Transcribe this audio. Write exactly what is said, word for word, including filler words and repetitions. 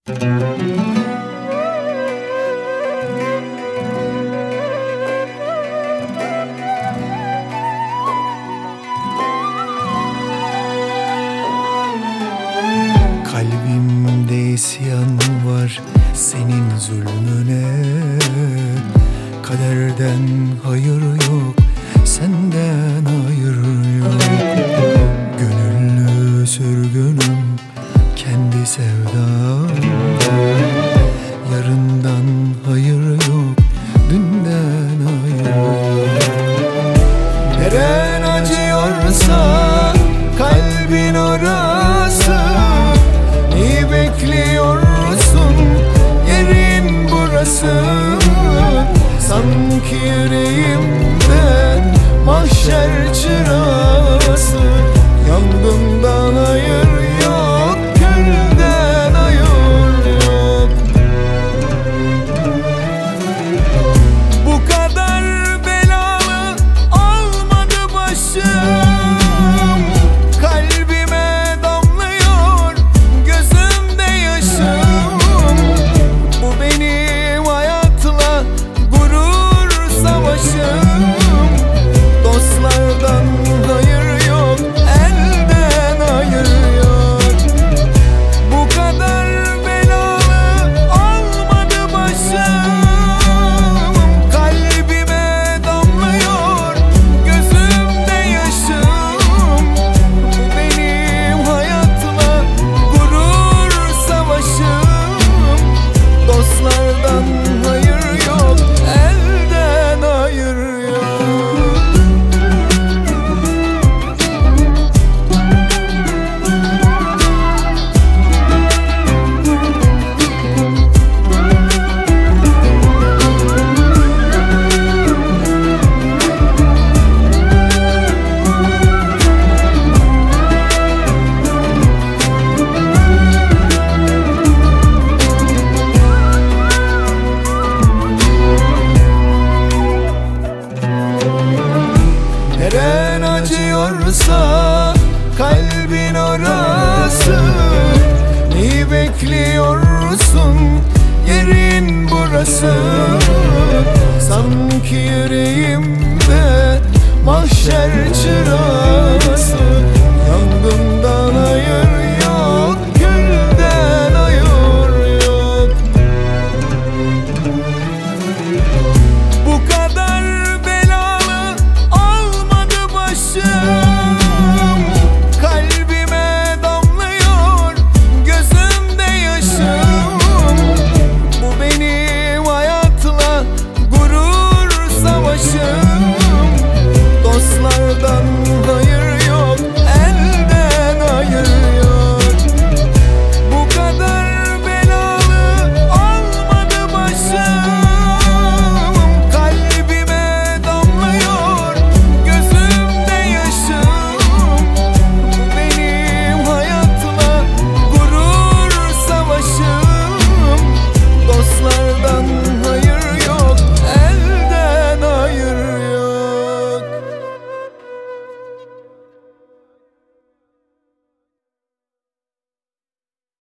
Kalbimde isyan var senin zulmüne. Kaderden hayır yok, senden hayır yok. Gönüllü sürgünüm kendi sevdam. Yarından hayır yok, dünden hayır yok. Neren acıyorsa kalbin orası. Neyi bekliyorsun, yerin burası. Sanki yüreğimden mahşer çırası. Yangından hayır yok, külden hayır yok. Bu kadar belalı olmadı başım. Kalbime damlıyor gözümde yaşım. Bu benim hayatla gurur savaşım. Dostlardan hayır yok, elden hayır yok. Bu kadar belalı olmadı başım. Kalbime damlıyor gözümde yaşım. Bu benim hayatla gurur savaşım. Dostlardan hayır yok, elden hayır yok. Neren acıyorsa kalbin orası. Neyi bekliyorsun, yerin burası. Sanki yüreğimde mahşer çırası.